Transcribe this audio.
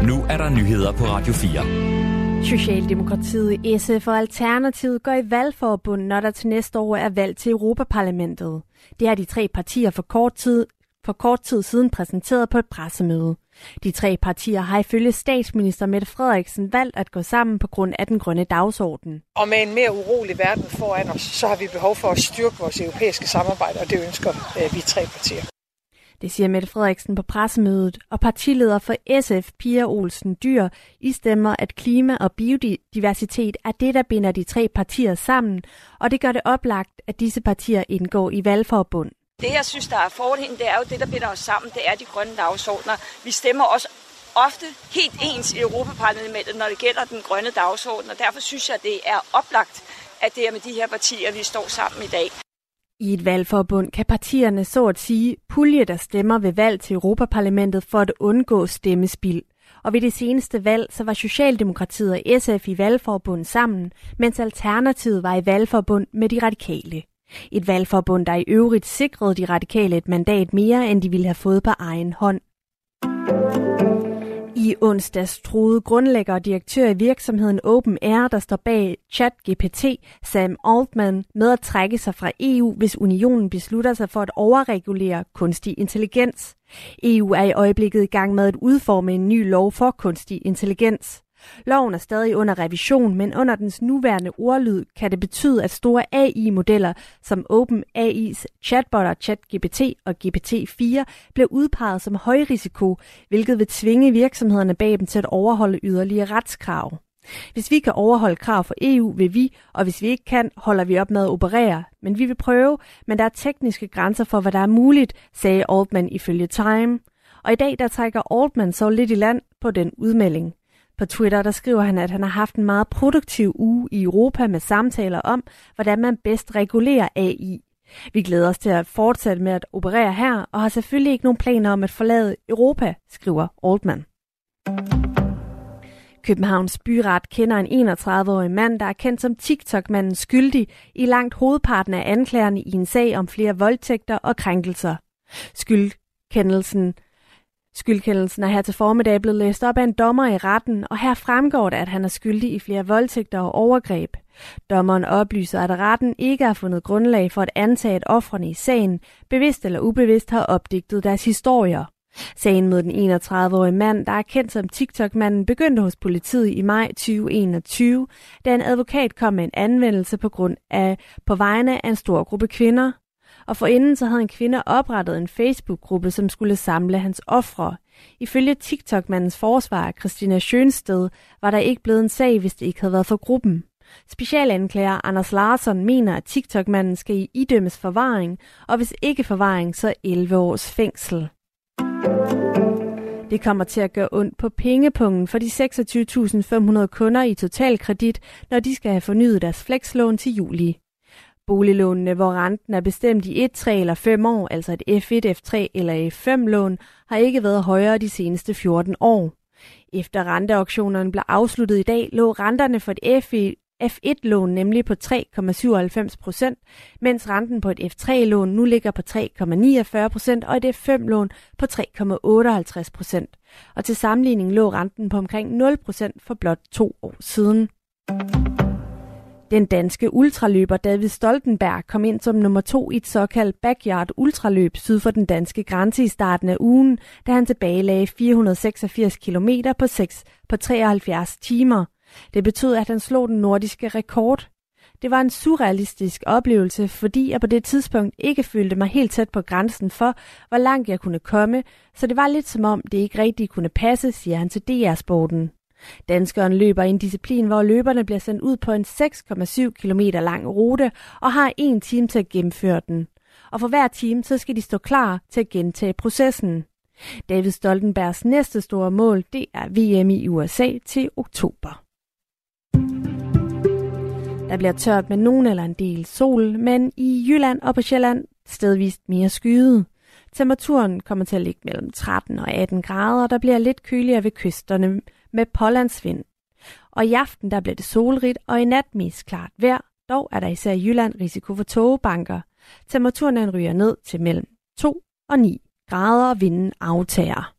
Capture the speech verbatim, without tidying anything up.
Nu er der nyheder på Radio fire. Socialdemokratiet, S F og Alternativet går i valgforbund, når der til næste år er valg til Europaparlamentet. Det har de tre partier for kort tid, for kort tid siden præsenteret på et pressemøde. De tre partier har ifølge statsminister Mette Frederiksen valgt at gå sammen på grund af den grønne dagsorden. Og med en mere urolig verden foran os, så har vi behov for at styrke vores europæiske samarbejde, og det ønsker øh, vi tre partier. Det siger Mette Frederiksen på pressemødet, og partileder for S F, Pia Olsen Dyhr, istemmer, at klima og biodiversitet er det, der binder de tre partier sammen, og det gør det oplagt, at disse partier indgår i valgforbund. Det, jeg synes, der er fordelen, det er jo det, der binder os sammen, det er de grønne dagsordner. Vi stemmer også ofte helt ens i Europaparlamentet, når det gælder den grønne dagsorden, og derfor synes jeg, det er oplagt, at det er med de her partier, vi står sammen i dag. I et valgforbund kan partierne så at sige pulje der stemmer ved valg til Europaparlamentet for at undgå stemmespild. Og ved det seneste valg, så var Socialdemokratiet og S F i valgforbund sammen, mens Alternativet var i valgforbund med de radikale. Et valgforbund, der i øvrigt sikrede de radikale et mandat mere, end de ville have fået på egen hånd. I onsdags truede grundlægger og direktør i virksomheden OpenAI, der står bag ChatGPT, Sam Altman, med at trække sig fra E U, hvis unionen beslutter sig for at overregulere kunstig intelligens. E U er i øjeblikket i gang med at udforme en ny lov for kunstig intelligens. Loven er stadig under revision, men under dens nuværende ordlyd kan det betyde, at store A I-modeller som OpenAI's chatbotter ChatGPT og G P T fire bliver udpeget som højrisiko, hvilket vil tvinge virksomhederne bag dem til at overholde yderligere retskrav. Hvis vi kan overholde krav for E U, vil vi, og hvis vi ikke kan, holder vi op med at operere. Men vi vil prøve, men der er tekniske grænser for, hvad der er muligt, sagde Altman ifølge Time. Og i dag der trækker Altman så lidt i land på den udmelding. På Twitter der skriver han, at han har haft en meget produktiv uge i Europa med samtaler om, hvordan man bedst regulerer A I. Vi glæder os til at fortsætte med at operere her, og har selvfølgelig ikke nogen planer om at forlade Europa, skriver Altman. Københavns byret kender en enogtredive-årig mand, der er kendt som TikTok-manden skyldig i langt hovedparten af anklagerne i en sag om flere voldtægter og krænkelser. Skyldkendelsen Skyldkendelsen er her til formiddag blevet læst op af en dommer i retten, og her fremgår det, at han er skyldig i flere voldtægter og overgreb. Dommeren oplyser, at retten ikke har fundet grundlag for at antage, at ofrene i sagen, bevidst eller ubevidst, har opdigtet deres historier. Sagen mod den enogtredive-årige mand, der er kendt som TikTok-manden, begyndte hos politiet i maj tyve enogtyve, da en advokat kom med en anvendelse på grund af på vegne af en stor gruppe kvinder. Og forinden så havde en kvinde oprettet en Facebook-gruppe, som skulle samle hans ofre. Ifølge TikTok-mandens forsvarer, Christina Schønsted, var der ikke blevet en sag, hvis det ikke havde været for gruppen. Specialanklager Anders Larsson mener, at TikTok-manden skal i idømmes forvaring, og hvis ikke forvaring, så elleve års fængsel. Det kommer til at gøre ondt på pengepungen for de seksogtyve tusind fem hundrede kunder i Totalkredit, når de skal have fornyet deres flekslån til juli. Boliglånene, hvor renten er bestemt i et, tre eller fem år, altså et F et, F tre eller F fem lån, har ikke været højere de seneste fjorten år. Efter renteauktionerne blev afsluttet i dag, lå renterne for et F et lån nemlig på tre komma syvoghalvfems procent, mens renten på et F tre lån nu ligger på tre komma niogfyrre procent og et F fem lån på tre komma otteoghalvtreds procent. Og til sammenligning lå renten på omkring nul procent for blot to år siden. Den danske ultraløber David Stoltenberg kom ind som nummer to i et såkaldt backyard ultraløb syd for den danske grænse i starten af ugen, da han tilbagelagde fire hundrede seksogfirs kilometer på, seks, på treoghalvfjerds timer. Det betød, at han slog den nordiske rekord. Det var en surrealistisk oplevelse, fordi jeg på det tidspunkt ikke følte mig helt tæt på grænsen for, hvor langt jeg kunne komme, så det var lidt som om det ikke rigtig kunne passe, siger han til D R-sporten. Danskeren løber i en disciplin, hvor løberne bliver sendt ud på en seks komma syv kilometer lang rute og har en time til at gennemføre den. Og for hver time, så skal de stå klar til at gentage processen. David Stoltenbergs næste store mål, det er V M i U S A til oktober. Der bliver tørt med nogen eller en del sol, men i Jylland og på Sjælland stedvist mere skyet. Temperaturen kommer til at ligge mellem tretten og atten grader, og der bliver lidt køligere ved kysterne med pålandsvind. Og i aften der bliver det solrigt, og i nat mest klart vejr. Dog er der især i Jylland risiko for tågebanker. Temperaturen ryger ned til mellem to og ni grader, og vinden aftager.